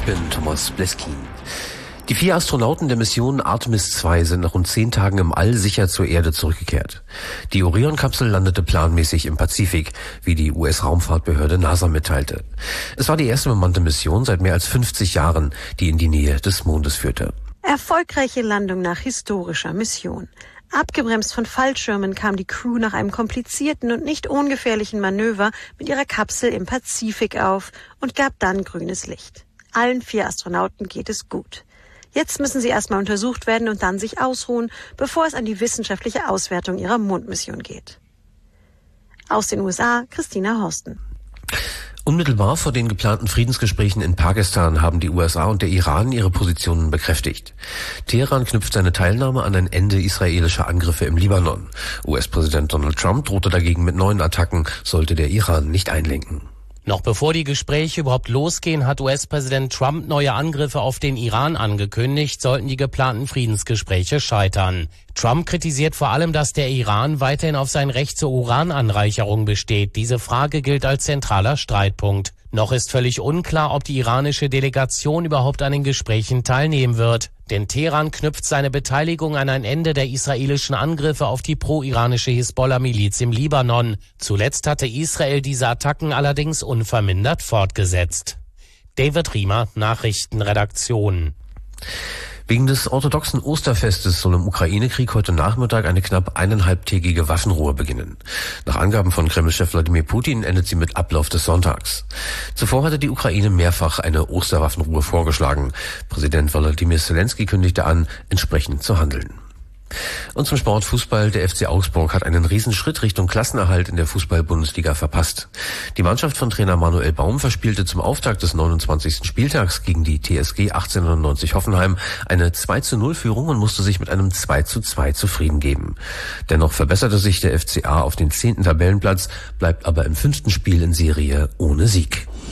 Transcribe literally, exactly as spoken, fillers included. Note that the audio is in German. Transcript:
Ich bin Thomas Bleskin. Die vier Astronauten der Mission Artemis zwei sind nach rund zehn Tagen im All sicher zur Erde zurückgekehrt. Die Orion-Kapsel landete planmäßig im Pazifik, wie die U S-Raumfahrtbehörde NASA mitteilte. Es war die erste bemannte Mission seit mehr als fünfzig Jahren, die in die Nähe des Mondes führte. Erfolgreiche Landung nach historischer Mission. Abgebremst von Fallschirmen kam die Crew nach einem komplizierten und nicht ungefährlichen Manöver mit ihrer Kapsel im Pazifik auf und gab dann grünes Licht. Allen vier Astronauten geht es gut. Jetzt müssen sie erstmal untersucht werden und dann sich ausruhen, bevor es an die wissenschaftliche Auswertung ihrer Mondmission geht. Aus den U S A, Christina Horsten. Unmittelbar vor den geplanten Friedensgesprächen in Pakistan haben die U S A und der Iran ihre Positionen bekräftigt. Teheran knüpft seine Teilnahme an ein Ende israelischer Angriffe im Libanon. U S-Präsident Donald Trump drohte dagegen mit neuen Attacken, sollte der Iran nicht einlenken. Noch bevor die Gespräche überhaupt losgehen, hat U S-Präsident Trump neue Angriffe auf den Iran angekündigt, sollten die geplanten Friedensgespräche scheitern. Trump kritisiert vor allem, dass der Iran weiterhin auf sein Recht zur Urananreicherung besteht. Diese Frage gilt als zentraler Streitpunkt. Noch ist völlig unklar, ob die iranische Delegation überhaupt an den Gesprächen teilnehmen wird. Denn Teheran knüpft seine Beteiligung an ein Ende der israelischen Angriffe auf die pro-iranische Hisbollah-Miliz im Libanon. Zuletzt hatte Israel diese Attacken allerdings unvermindert fortgesetzt. David Riemer, Nachrichtenredaktion. Wegen des orthodoxen Osterfestes soll im Ukraine-Krieg heute Nachmittag eine knapp eineinhalbtägige Waffenruhe beginnen. Nach Angaben von Kreml-Chef Wladimir Putin endet sie mit Ablauf des Sonntags. Zuvor hatte die Ukraine mehrfach eine Osterwaffenruhe vorgeschlagen. Präsident Volodymyr Zelensky kündigte an, entsprechend zu handeln. Und zum Sport Fußball. Der F C Augsburg hat einen Riesenschritt Richtung Klassenerhalt in der Fußball-Bundesliga verpasst. Die Mannschaft von Trainer Manuel Baum verspielte zum Auftakt des neunundzwanzigsten Spieltags gegen die T S G achtzehnhundertneunzig Hoffenheim eine zwei zu null Führung und musste sich mit einem zwei zu zwei zufrieden geben. Dennoch verbesserte sich der F C A auf den zehnten Tabellenplatz, bleibt aber im fünften Spiel in Serie ohne Sieg.